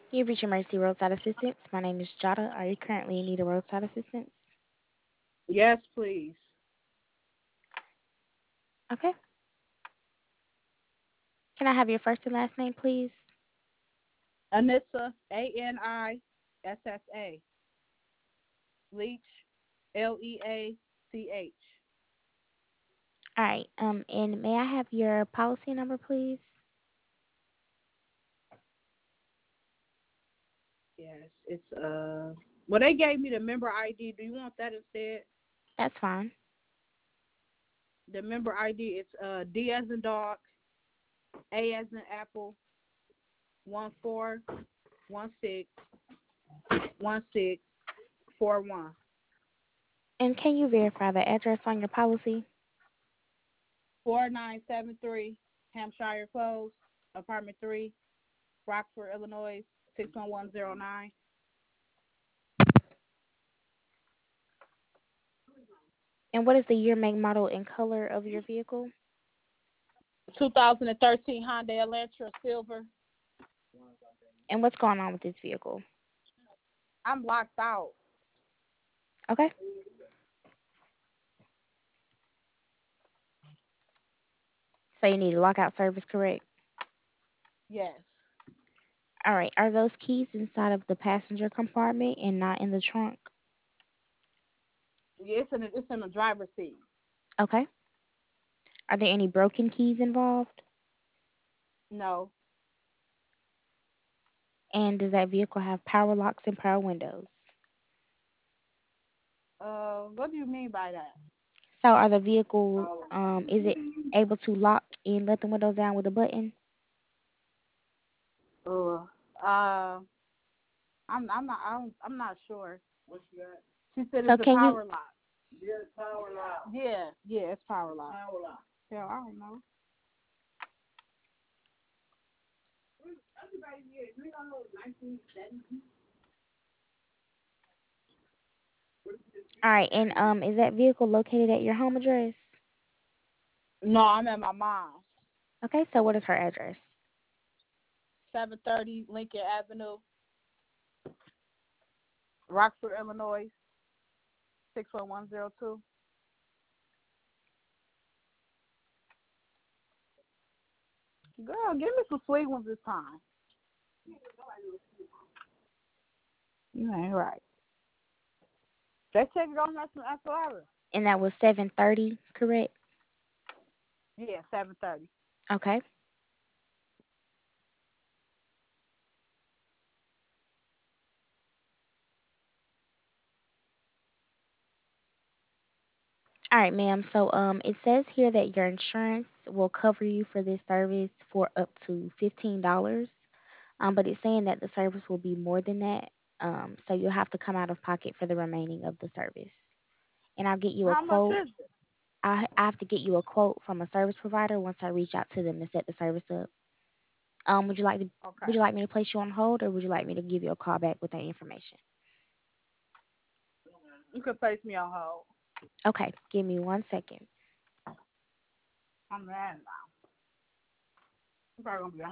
You've reached Emergency Roadside Assistance. My name is Jada. Are you currently in need of roadside assistance? Yes, please. Okay. Can I have your first and last name, please? Anissa, Anissa. Leach, Leach. All right. And may I have your policy number, please? Yes, it's well they gave me the member ID. Do you want that instead? That's fine. The member ID it's D as in dog, A as in apple, 14161641. And can you verify the address on your policy? 4973 Hampshire Close, apartment 3, Rockford, Illinois, 61109. And what is the year, make, model, and color of your vehicle? 2013 Hyundai Elantra Silver. And what's going on with this vehicle? I'm locked out. Okay. So you need a lockout service, correct? Yes. All right. Are those keys inside of the passenger compartment and not in the trunk? Yeah, it's in the driver's seat. Okay. Are there any broken keys involved? No. And does that vehicle have power locks and power windows? What do you mean by that? So are the vehicle is it able to lock and let the windows down with a button? Uh, uh, I'm not sure. She said So it's a can you power lock. Yeah, yeah, it's power lock. Hell, I don't know. all right, and is that vehicle located at your home address? No, I'm at my mom's. Okay, so what is her address? 730 Lincoln Avenue, Rockford, Illinois, 61102. Girl, give me some sweet ones this time. You ain't right. They take it on after hours. And that was 7:30, correct? Yeah, 7:30. Okay. All right, ma'am. So it says here that your insurance will cover you for this service for up to $15. But it's saying that the service will be more than that. So you'll have to come out of pocket for the remaining of the service. And I'll get you a How much quote. is it? I have to get you a quote from a service provider once I reach out to them to set the service up. Would you like to Okay. would you like me to place you on hold, or would you like me to give you a call back with that information? You can place me on hold. Okay, give me 1 second. I'm mad now. I'm probably gonna be